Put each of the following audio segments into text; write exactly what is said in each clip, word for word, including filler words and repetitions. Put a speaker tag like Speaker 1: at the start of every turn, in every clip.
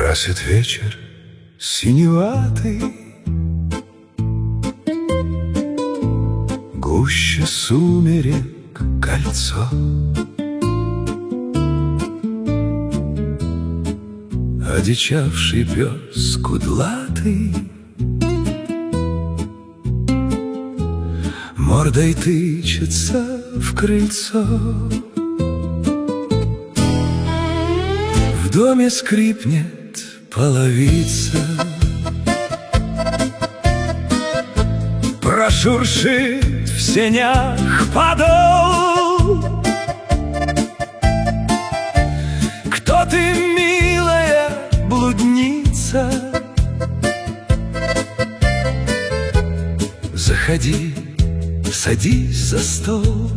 Speaker 1: Красит вечер синеватый, гуще сумерек кольцо. Одичавший пес кудлатый мордой тычется в крыльцо. В доме скрипнет половица, прошуршит в сенях подол. Кто ты, милая блудница? Заходи, садись за стол.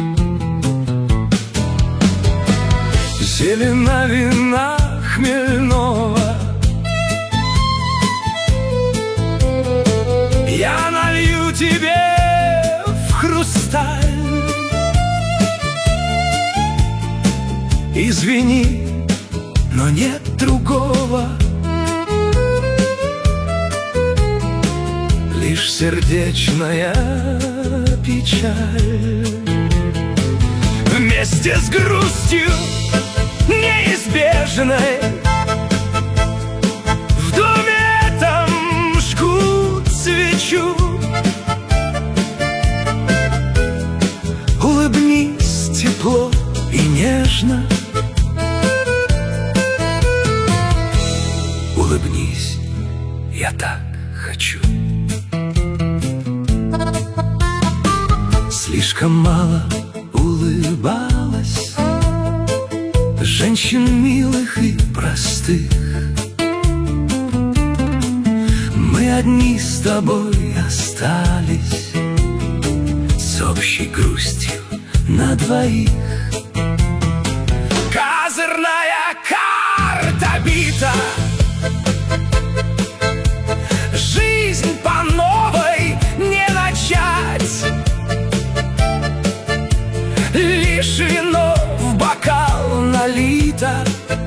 Speaker 1: Зелена вина хмельного, я налью тебе в хрусталь. Извини, но нет другого, лишь сердечная печаль. Вместе с грустью неизбежной в доме этом жгут свечу. Улыбнись тепло и нежно, улыбнись, я так хочу. Слишком мало улыбалась женщин милых и простых. Мы одни с тобой остались с общей грустью на двоих. Козырная карта бита, жизнь по новой не начать. Лишь вино в бокал налито,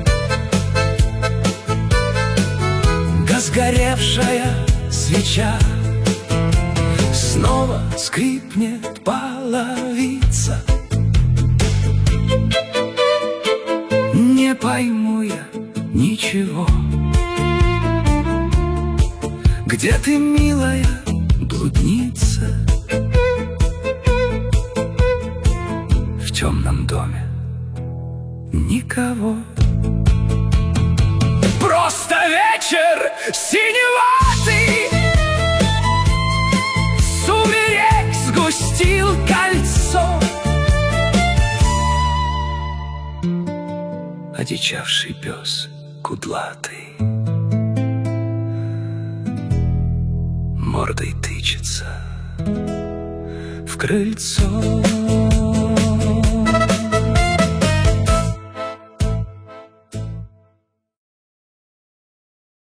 Speaker 1: сгоревшая свеча, снова скрипнет половица. Не пойму я ничего, где ты, милая блудница? В темном доме никого. Просто вечер синеватый, сумерек сгустил кольцо. Одичавший пес кудлатый мордой тычется в крыльцо.